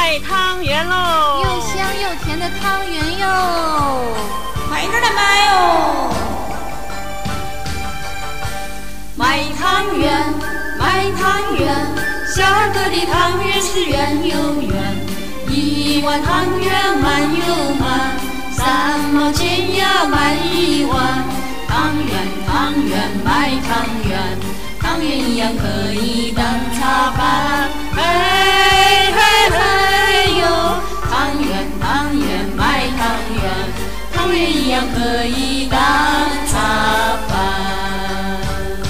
卖汤圆喽！ 又香又甜的汤圆哟， 快点来买哦！卖汤圆，卖汤圆，小儿科的汤圆是圆又圆，1碗汤圆满又满，3毛钱呀买1碗。汤圆，汤圆，卖汤圆，汤圆一样可以当茶饭。嘿嘿嘿哟，汤圆，汤圆，卖汤圆，汤圆一样可以当茶饭。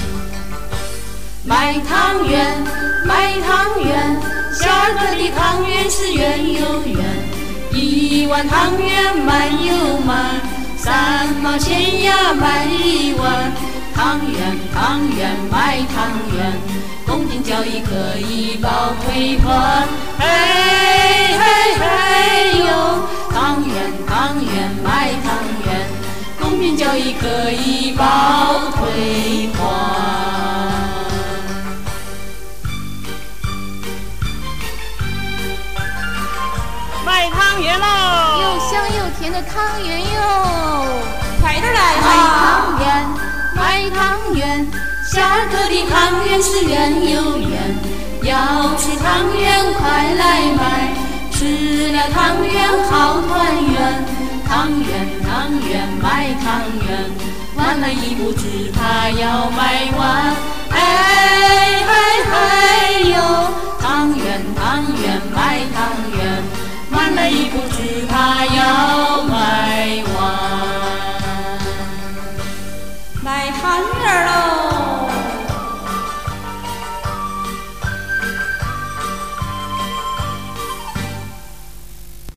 卖汤圆，卖汤圆，小儿科的汤圆是圆又圆，1碗汤圆满又满，3毛钱呀买1碗。汤圆，汤圆，卖汤圆，公平交易可以报退还。嘿嘿嘿哟，汤圆，汤圆，卖汤圆，公平交易可以报退还。 卖汤圆喽！ 又香又甜的汤圆哟， 快点来卖啊！ 汤圆， 卖汤圆，小儿科的汤圆是圆又圆，要吃汤圆快来买，吃了汤圆好团圆。汤圆，汤圆，卖汤圆，玩了一步只怕要卖完。哎